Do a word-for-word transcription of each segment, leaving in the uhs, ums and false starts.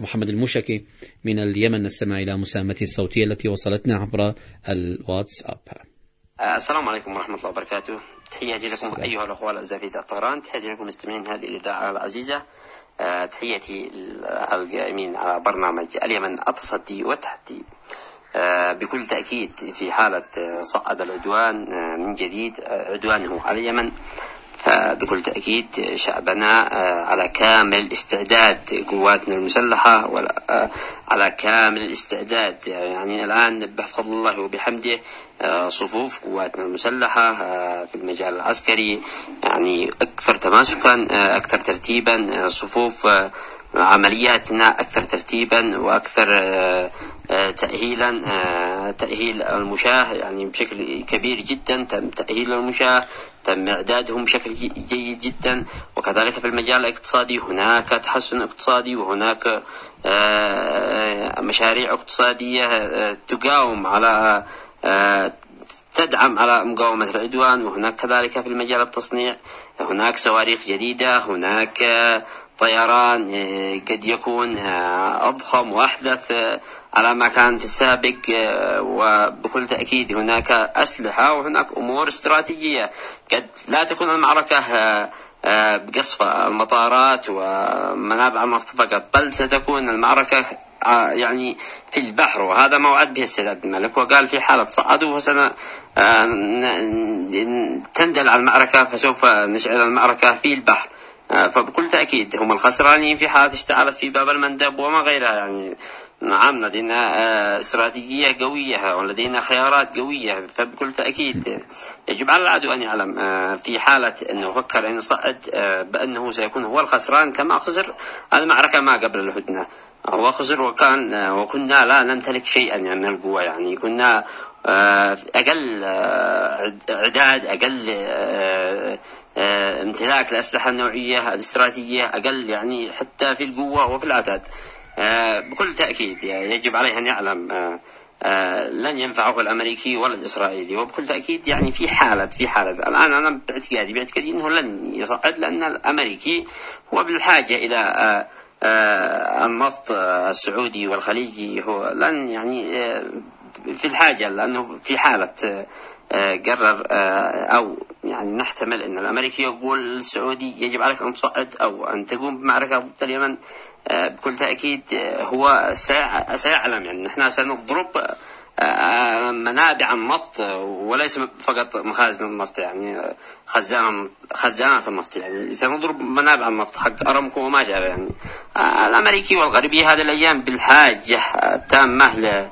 محمد الموشكي من اليمن نستمع إلى مساهمته الصوتية التي وصلتنا عبر الواتساب. السلام عليكم ورحمة الله وبركاته. تحياتي لكم أيها الأخوة الأعزاء في طهران، تحياتي لكم مستمعين هذه الإذاعة العزيزة، تحياتي القائمين على برنامج اليمن التصدي والتحدي. بكل تأكيد في حالة صعد العدوان من جديد عدوانه على اليمن، فبكل تأكيد شعبنا على كامل الاستعداد، قواتنا المسلحة على كامل الاستعداد. يعني الآن بفضل الله وبحمده صفوف قواتنا المسلحة في المجال العسكري يعني أكثر تماسكا، أكثر ترتيبا، صفوف عملياتنا أكثر ترتيبا وأكثر تأهيلا، تأهيل المشاة يعني بشكل كبير جدا، تم تأهيل المشاة، تم إعدادهم بشكل جيد جدا. وكذلك في المجال الاقتصادي هناك تحسن اقتصادي، وهناك مشاريع اقتصادية تقاوم على تدعم على مقاومة العدوان. وهناك كذلك في المجال التصنيع هناك صواريخ جديدة، هناك طيران قد يكون أضخم وأحدث على ما كان في السابق، وبكل تأكيد هناك أسلحة وهناك أمور استراتيجية. قد لا تكون المعركة بقصف المطارات ومنابع النفط فقط، بل ستكون المعركة يعني في البحر، وهذا ما وعد به السيد عبد الملك، وقال في حالة صعدوا فسن تندل على المعركة فسوف نشعل المعركة في البحر. فبكل تأكيد هم الخسرانين في حالة اشتعلت في باب المندب وما غيرها. يعني نعم لدينا استراتيجية قوية ولدينا خيارات قوية، فبكل تأكيد يجب على العدو أن يعلم في حالة أنه فكر أن يصعد بأنه سيكون هو الخسران، كما خسر المعركة ما قبل الهدنة. هو خسر وكان وكنا لا نمتلك شيئا من القوة، يعني كنا أقل إعداد، أقل امتلاك الأسلحة النوعية الاستراتيجية، أقل يعني حتى في القوة وفي العدد. بكل تأكيد يجب عليه أن يعلم لن ينفعه الأمريكي ولا الإسرائيلي. وبكل تأكيد يعني في حالة في حالة الآن أنا باعتقادي باعتقادي أنه لن يصعد، لأن الأمريكي هو بالحاجة إلى النفط السعودي والخليجي، هو لن يعني في الحاجة، لأنه في حالة قرر أو يعني نحتمل أن الأمريكي يقول للسعودي يجب عليك أن تصعد أو أن تقوم بمعركة ضد اليمن، بكل تأكيد هو سيعلم يعني نحن سنضرب منابع النفط وليس فقط مخازن النفط، يعني خزان خزانات النفط، يعني سنضرب منابع النفط حق أرامكو وما شابه. يعني الأمريكي والغربي هذه الأيام بالحاجة تامة ل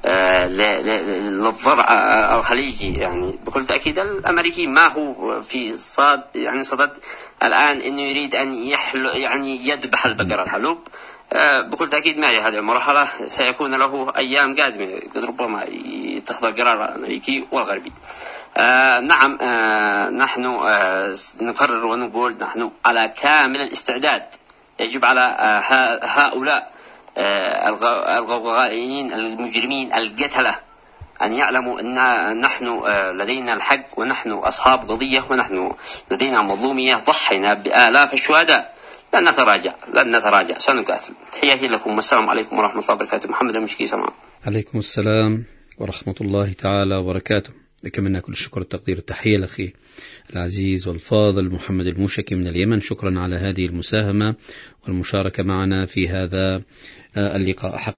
للضرع الخليجي. يعني بكل تأكيد الأمريكي ما هو في صاد يعني صدد الآن إنه يريد أن يحل يعني يذبح البقرة الحلوب. بكل تأكيد معي هذه المرحلة سيكون له أيام قادمة قد ربما يتخذ القرار الأمريكي والغربي. آه نعم آه نحن آه نكرر ونقول نحن على كامل الاستعداد. يجب على آه هؤلاء الغوغائيين المجرمين القتلة أن يعلموا أن نحن لدينا الحق، ونحن أصحاب قضية، ونحن لدينا مظلومية، ضحينا بآلاف الشهداء، لن نتراجع لن نتراجع سنقاتل. تحياتي لكم والسلام عليكم ورحمة الله وبركاته. محمد المشكي سمع. عليكم السلام ورحمة الله تعالى وبركاته. لك منا كل الشكر والتقدير والتحية لأخي العزيز والفاضل محمد الموشكي من اليمن. شكرا على هذه المساهمة والمشاركة معنا في هذا اللقاء.